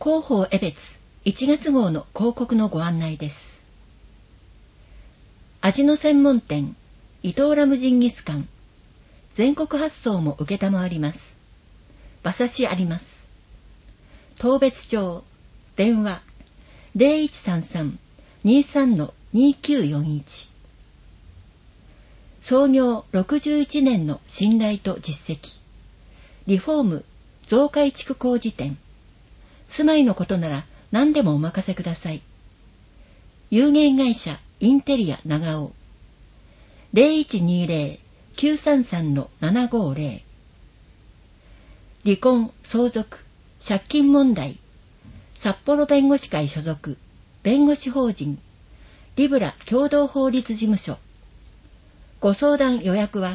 広報江別1月号の広告のご案内です。味の専門店伊藤ラムジンギスカン、全国発送も承ります。馬刺しあります。当別町、電話 0133-23-2941。創業61年の信頼と実績。リフォーム増改築工事店。住まいのことなら何でもお任せください。有限会社インテリア長尾 0120-933-750。離婚、相続、借金問題、札幌弁護士会所属弁護士法人リブラ共同法律事務所。ご相談予約は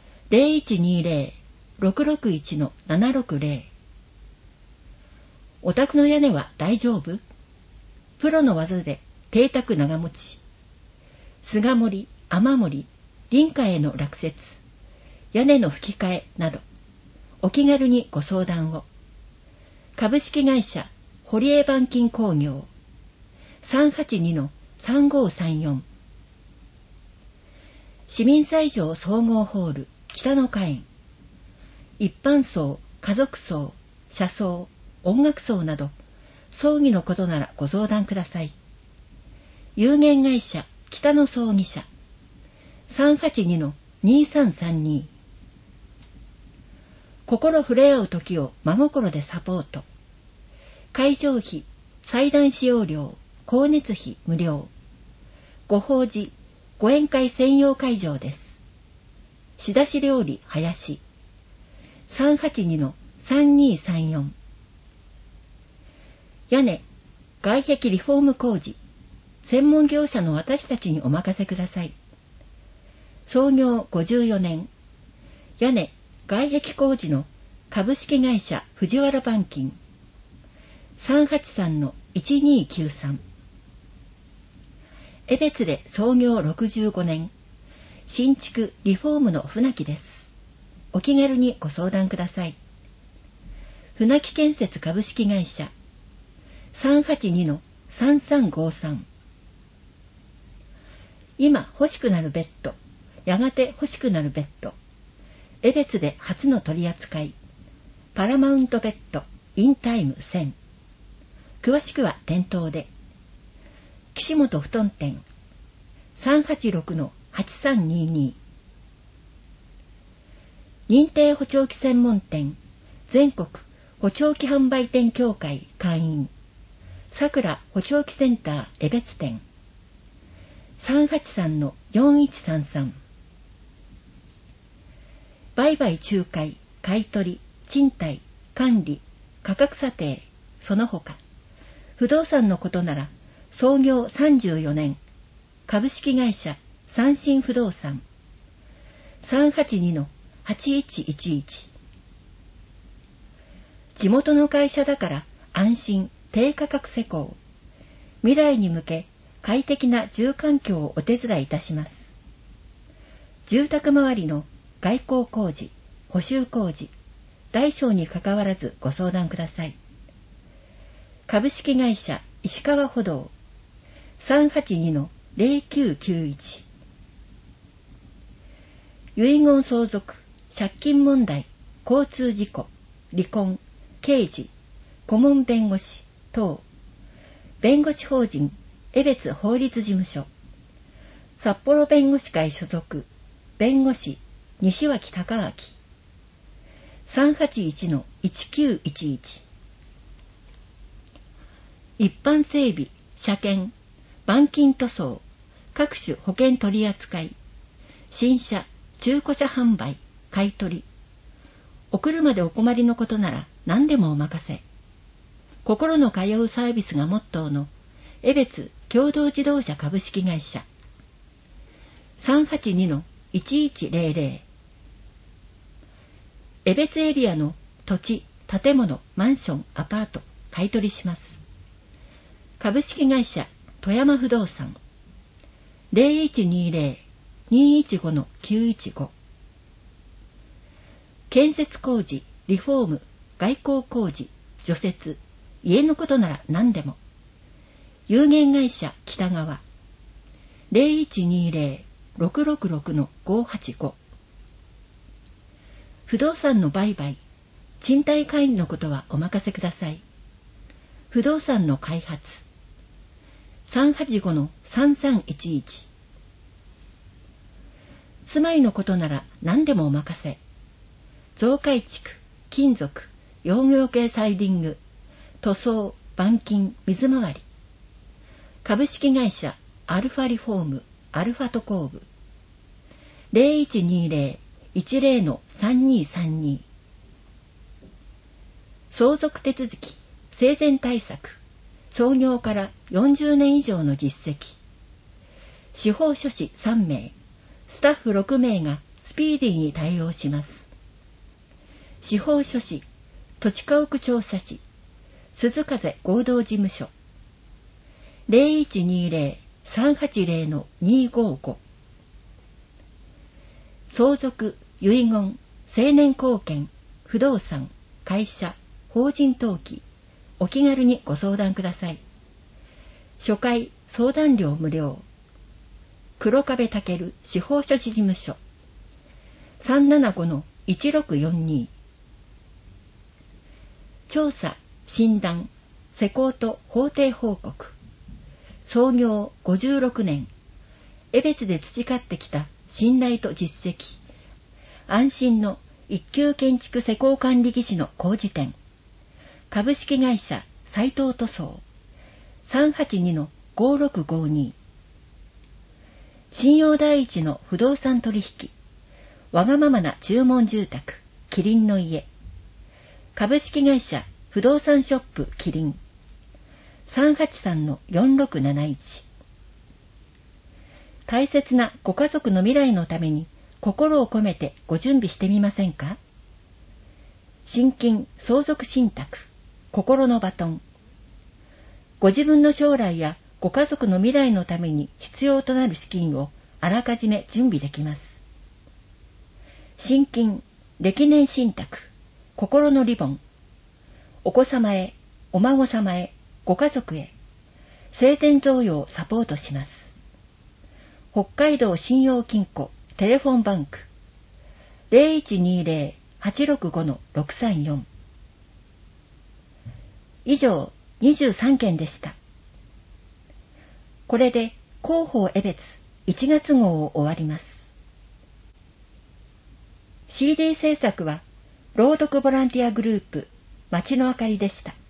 0120-661-760。お宅の屋根は大丈夫？プロの技で邸宅長持ち。菅森、雨漏り、臨家への落雪、屋根の吹き替えなど、お気軽にご相談を。株式会社堀江板金工業 382-3534。市民斎場総合ホール北の花園。一般葬、家族葬、車葬、音楽葬など葬儀のことならご相談ください。有限会社北の葬儀社 382-2332。心触れ合う時を真心でサポート。会場費、祭壇使用料、光熱費無料。ご法事、ご宴会専用会場です。仕出し料理林 382-3234。屋根、外壁リフォーム工事、専門業者の私たちにお任せください。創業54年、屋根、外壁工事の株式会社藤原板金 383-1293。江別で創業65年、新築リフォームの船木です。お気軽にご相談ください。船木建設株式会社 382-3353。今欲しくなるベッド、やがて欲しくなるベッド。江別で初の取り扱い。パラマウントベッドインタイム1000。詳しくは店頭で。岸本布団店 386-8322。認定補聴器専門店全国補聴器販売店協会会員さくら補聴器センター江別店 383-4133。売買仲介、買取、賃貸、管理、価格査定、その他不動産のことなら創業34年株式会社三新不動産 382-8111。地元の会社だから安心低価格施工。未来に向け快適な住環境をお手伝いいたします。住宅周りの外構工事、補修工事、大小にかかわらずご相談ください。株式会社石川歩道 382-0991。遺言相続、借金問題、交通事故、離婚、刑事、顧問弁護士等。弁護士法人江別法律事務所。札幌弁護士会所属弁護士西脇隆明 381-1911。一般整備、車検、板金塗装、各種保険取扱い、新車、中古車販売、買い取り。お車でお困りのことなら何でもお任せ。心の通うサービスがモットーの江別共同自動車株式会社 382-1100。江別エリアの土地、建物、マンション、アパート、買い取りします。株式会社富山不動産 0120-215-915。建設工事、リフォーム、外構工事、除雪、 家のことなら何でも。有限会社北川 0120-666-585。不動産の売買、賃貸管理のことはお任せください。不動産の開発 385-3311。住まいのことなら何でもお任せ。増改築、金属、養業系サイディング、塗装、板金、水回り。株式会社アルファリフォーム、アルファト工部 0120-10-3232。相続手続き、生前対策、創業から40年以上の実績。司法書士3名、スタッフ6名がスピーディーに対応します。司法書士、土地家屋調査士、鈴風合同事務所 0120-380-255。相続、遺言、成年後見、不動産、会社、法人登記、お気軽にご相談ください。初回相談料無料。黒壁健司法書士事務所 375-1642。調査、診断、施工と法定報告。創業56年。江別で培ってきた信頼と実績。安心の一級建築施工管理技師の工事店。株式会社斉藤塗装 382-5652。信用第一の不動産取引。わがままな注文住宅、キリンの家。株式会社不動産ショップキリン 383-4671。大切なご家族の未来のために心を込めてご準備してみませんか。信金相続信託、心のバトン。ご自分の将来やご家族の未来のために必要となる資金をあらかじめ準備できます。信金歴年信託、心のリボン。お子様へ、お孫様へ、ご家族へ、生前贈与をサポートします。北海道信用金庫テレフォンバンク 0120-865-634。以上23件でした。これで広報江別1月号を終わります。CD 制作は朗読ボランティアグループ街の明かりでした。